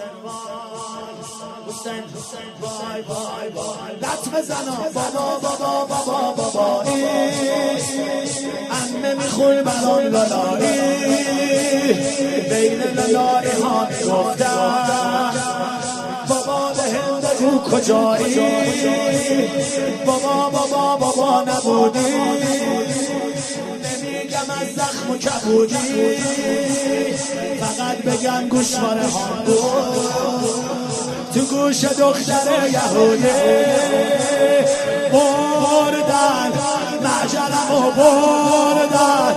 حسین وای وای وای لط بزنا بابا بابا بابا بابایی عمه میخوی بران لالایی بین لالایی ها میگفتن بابا به هم بگو کجایی بابا بابا بابا نبودی نمیگم از زخم و کبودی فقط بگم گوشواره ها بود تو گوش دختر یهودی بردن معجرم و بردن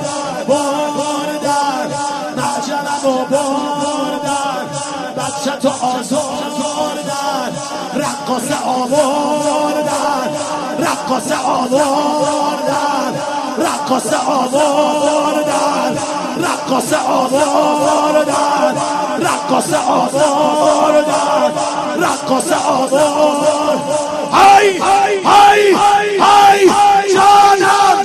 معجرم و بردن بچه تو آزردن رقاصه آوردن رقاصه آوردن رقاصه آوردن رقاصه آوردن رقاصه آوردن رقاصه آوردن های های های جانم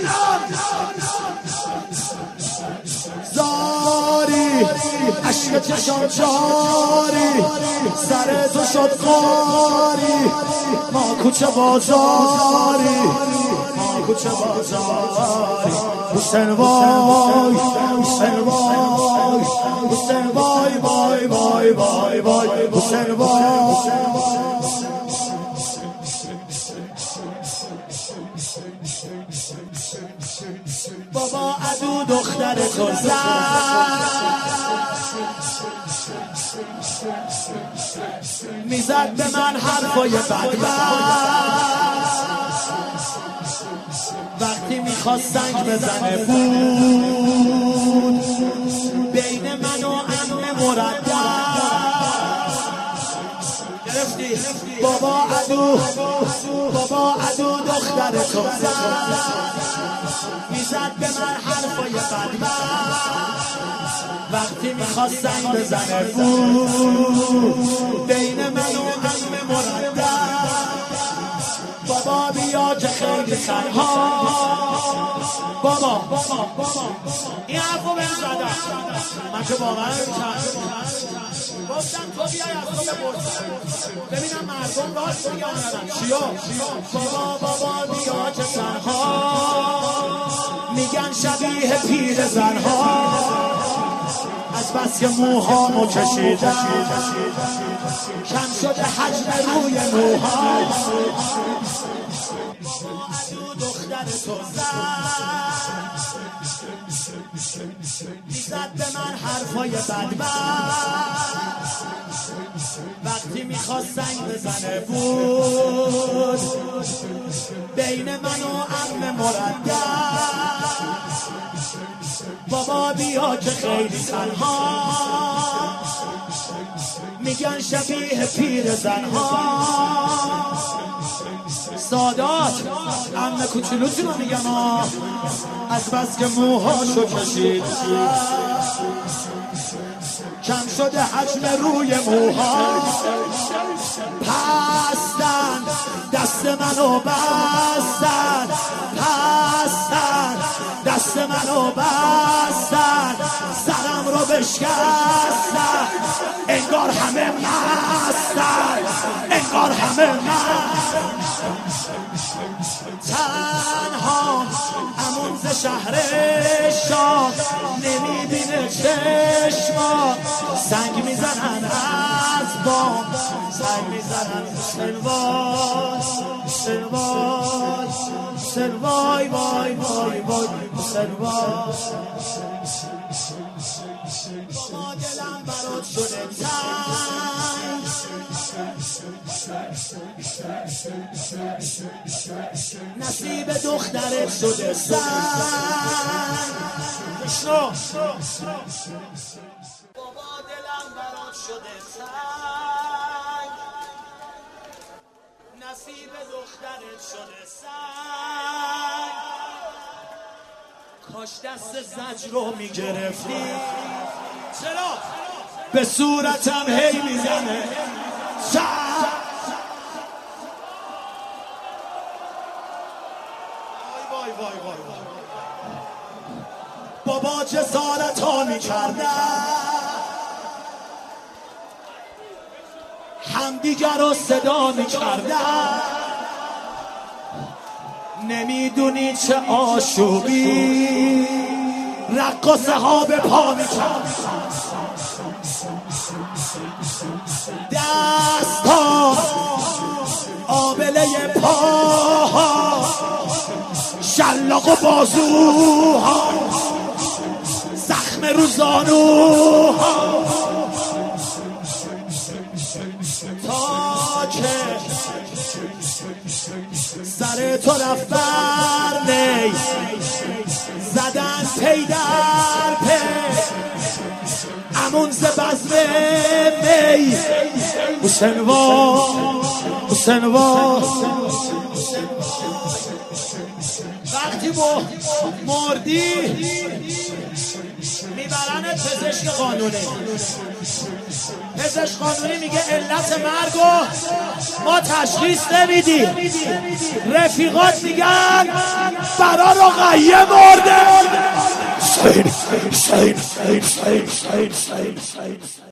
زاری عشق چشم جاری سر تو شد قاری ما کوچه بازاری ما کوچه بازاری حسین وای حسین وای حسین وای وای وای وای وای حسین وای بابا عدو دختر تو زد میزد به من حرفای بدبخت وقتی میخواست سنگ بزنه بود بین من و عمه مردد گرفتی بابا عدو دختر تو زد میزد به من حرفای بدبخت وقتی میخواست سنگ بزنه بود بین من و عمه مردد بابا بیا که خیلی تنها بابا این حرفو بهم زدم من که واقعا گفتم تو بیای از تو بپرسم ببینم مردم راست میگن یا نه چیا بابا بیا که تنها میگن شبیه پیر زنها از بس که موهامو کشیدم کم شده حجم روی موها دختر تو زد میزد به من حرفای بدبخت وقتی میخواست سنگ بزنه بود بین من و عمه مردد بابا بیا که خیلی تنها میگن شبیه پیر زنها سادات عمه کوچولوتون رو میگم از بس که موهاشو کشید کم شده حجم روی موها پستن دست منو بستن پستن دست منو بستن سرم رو بشکستن انگار همه مستن انگار همه مستن تنها امون ز شهر شام نمیبینه چشما سنگ میزنن از بام سنگ میزنن سلوای سلوای سلوای وای وای وای سلوای بابا دلم برات شده تنگ نصیب دخترت شده سنگ بابا دلم برات شده سنگ نصیب دخترت شده سنگ کاش دست زجر رو میگرفتی چرا به صورتم هی میزنه وای وای وای بابا جسارت ها میکردن همدیگر رو صدا میکردن. نمیدونی چه آشوبی رقاصه ها به پا میکردن. دست ها آبله پاها شلاق و بازوها زخم رو زانوها تا که سر تو رفت بر نی زدن پی در پی امون ز بزم می حسینوا حسینوا. وقتی مردی میبرنت پزشک قانونی. پزشک قانونی میگه علت مرگو ما تشخیص نمیدیم. رفیقات میگن برا رقیه مرده.